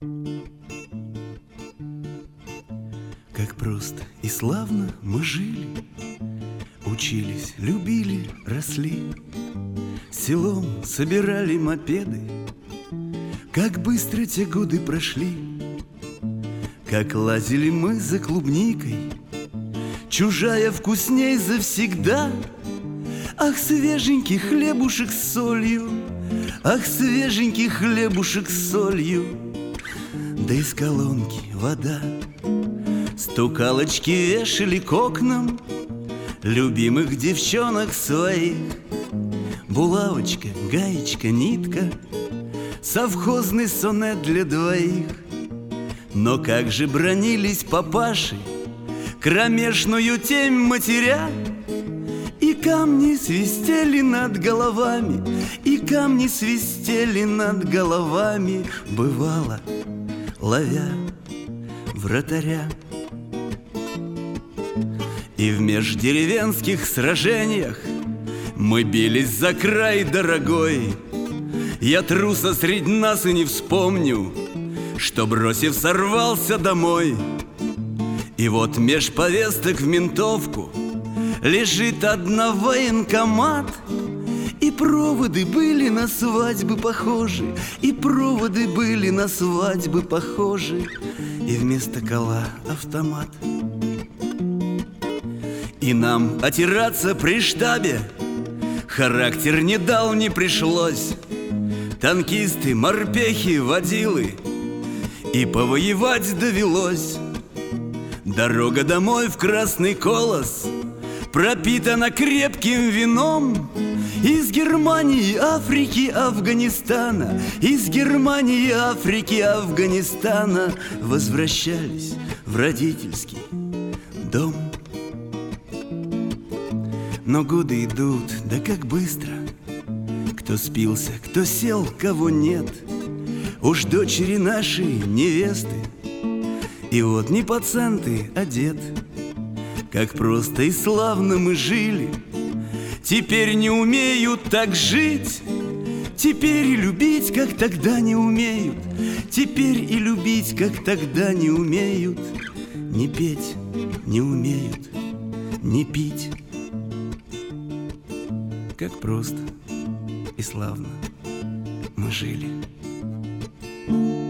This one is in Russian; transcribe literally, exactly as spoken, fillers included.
Как просто и славно мы жили, учились, любили, росли, селом собирали мопеды. Как быстро те годы прошли, как лазили мы за клубникой, чужая вкусней завсегда. Ах, свеженький хлебушек с солью, ах, свеженький хлебушек с солью, да из колонки вода. Стукалочки вешали к окнам любимых девчонок своих. Булавочка, гаечка, нитка, совхозный сонет для двоих. Но как же бранились папаши, кромешную темь матеря. И камни свистели над головами, и камни свистели над головами, бывало, ловя вратаря. И в междеревенских сражениях мы бились за край дорогой. Я труса средь нас и не вспомню, что, бросив, сорвался домой. И вот меж повесток в ментовку лежит одна военкомат. И проводы были на свадьбы похожи, и проводы были на свадьбы похожи, и вместо кола автомат. И нам отираться при штабе характер не дал, не пришлось. Танкисты, морпехи, водилы, и повоевать довелось. Дорога домой в Красный Колос пропитана крепким вином. Из Германии, Африки, Афганистана, из Германии, Африки, Афганистана возвращались в родительский дом. Но годы идут, да как быстро. Кто спился, кто сел, кого нет. Уж дочери нашей невесты, и вот не пацан ты, а дед. Как просто и славно мы жили, теперь не умеют так жить. Теперь и любить, как тогда, не умеют. Теперь и любить, как тогда, не умеют. Не петь не умеют, не пить. Как просто и славно мы жили.